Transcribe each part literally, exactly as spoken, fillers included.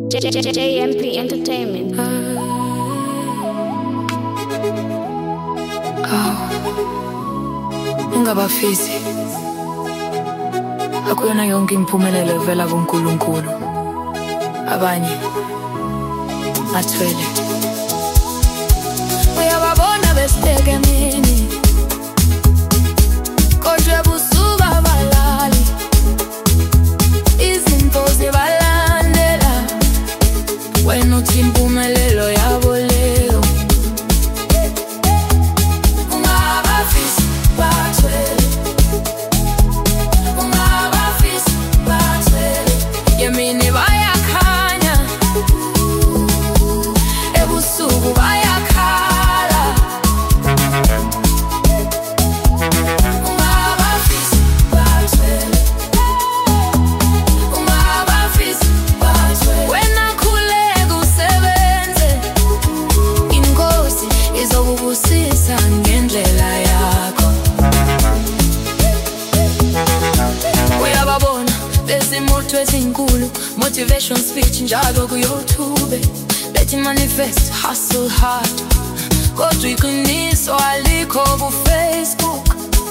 J M P Entertainment. Ungabafisi akuyona yonke impumelelo evela kuNkulunkulu. Abanye athwele uyababona besibeke emini kodwa busuku abalali izinto zibalandela wena uthi impumelelo yabo leyo. Ungabafisi bathwele, ungabafisi bathwele, yemini bayakhanya ebusuku bayakhala. Ungabafisi bathwele, ungabafisi bathwele, wena khuleka usebenze, inkosi izokubusisa ngendlela yakho. Uyababona bezimoto ezinkulu, motivation speech njalo kuYouTube, bethi manifest, hustle hard, kodwa iqiniso alikho kuFacebook.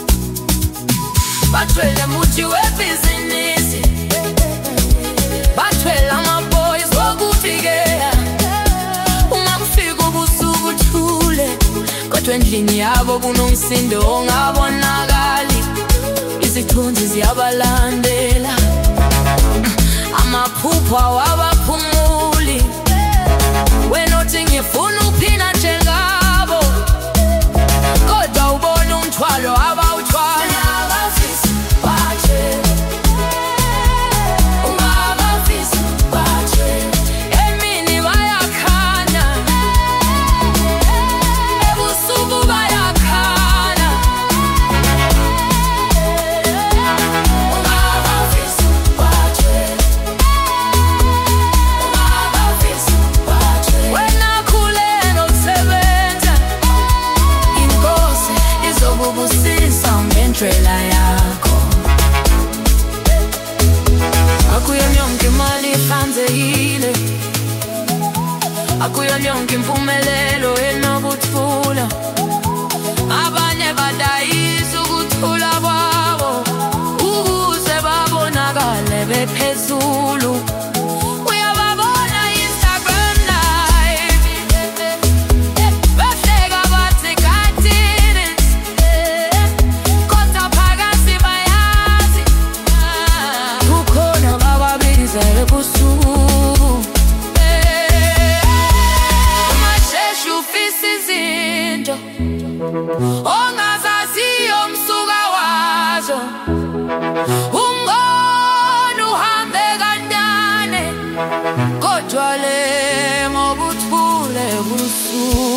Bathwele muthi webhizinisi, bathwele amaboys wokufikela. Ungakufika ubusuku uthule, kodwa endlini yabo kunomsindo ongabonakali. Izithunzi ziyabalandela, amaphupho awabaphumuli. Wena uthi ngifuna ukuphila njengabo, kodwa ubona umthwalo abawuthwala. Ungabafisi bathwele, ungabafisi bathwele, emini bayakhanya ebusuku bayakhala. Ungabafisi bathwele, ungabafisi bathwele, wena khuleka usebenza, inkosi izokubusisa ngendlela yakho. Akuyona yonke imali ihlanzekile, akuyona yonke impumelelo enokuthula. Abanye badayisa ukuthula kwabo ukuze babonakale bephezulu. Uyababona Instagram live, behleka bathi God did it, kodwa phakathi bayazi kukhona ababiza ebusuku. Ungasheshe ufise izinto ongazaziyo umsuka wazo, ungona uhambe kancane, kodwa le ngobuthule busuku.